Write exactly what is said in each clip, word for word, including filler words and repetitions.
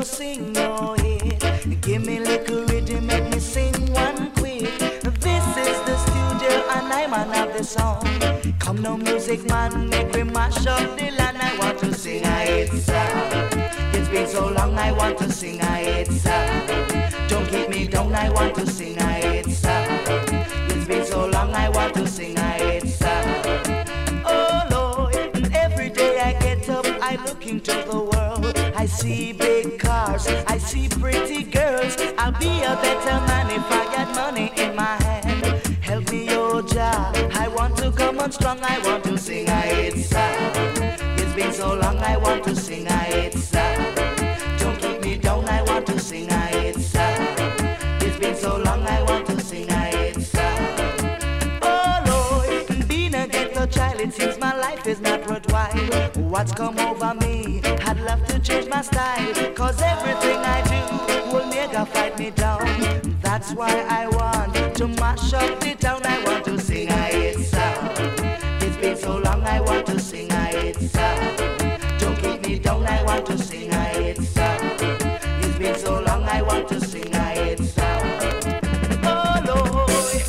no sing no hit. Give me little rhythm, make me sing one quick. This is the studio and I'm man of the song. Come no music man, make me mash up the land. I want to sing a hit song. It's been so long, I want to sing a hit song. Don't keep me down, I want to sing a hit song. It's been so long, I want to sing a hit song. Oh Lord, every day I get up, I look into the world. I see big cars, I see pretty girls. I'll be a better man if I got money in my hand. Help me, oh Jah, I want to come on strong, I want to sing a hit song. It's been so long, I want to sing a hit song. Don't keep me down, I want to sing a hit song. It's been so long, I want to sing a hit song. Oh Lord, being a ghetto child, it seems my life is not worthwhile. What's come over me? I'd love to change my style, cause everything I do will never fight me down. That's why I want to mash up the town. I want to sing a hit song. It's been so long, I want to sing a hit song. Don't keep me down, I want to sing a hit song. It's been so long, I want to sing a hit song. Oh Lord.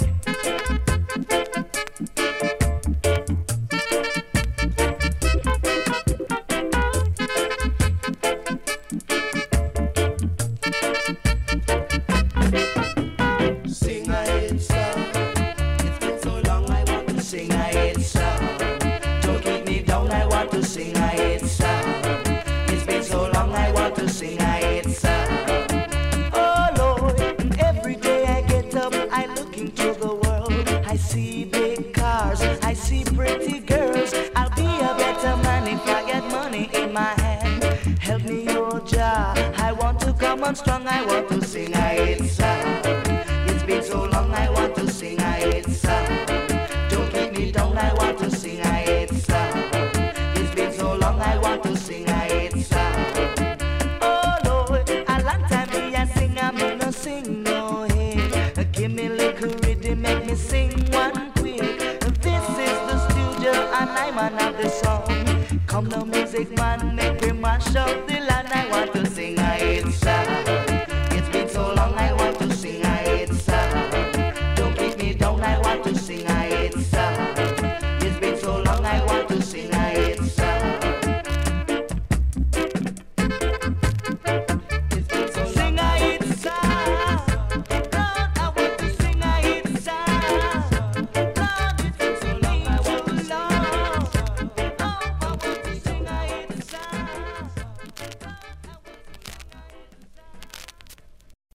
Sing a hit song. It's been so long, I want to sing a hit song. Don't keep me down, I want to sing a hit song. It's been so long, I want to sing a hit song. Oh Lord, every day I get up, I look into the world. I see big cars, I see pretty girls. I'll be a better man if I get money in my hand. Help me, oh Jah, I want to come on strong, I want to sing a hit song. It's been so long, I want to sing a hit song. Don't keep me down, I want to sing a hit song. It's been so long, I want to sing a hit song. Oh Lord, a long time me I sing, I me no sing no hit. Give me little rhythm, make me sing one quick. This is the studio and I'm man of the song. Come no music man, make me mash up the land. I want to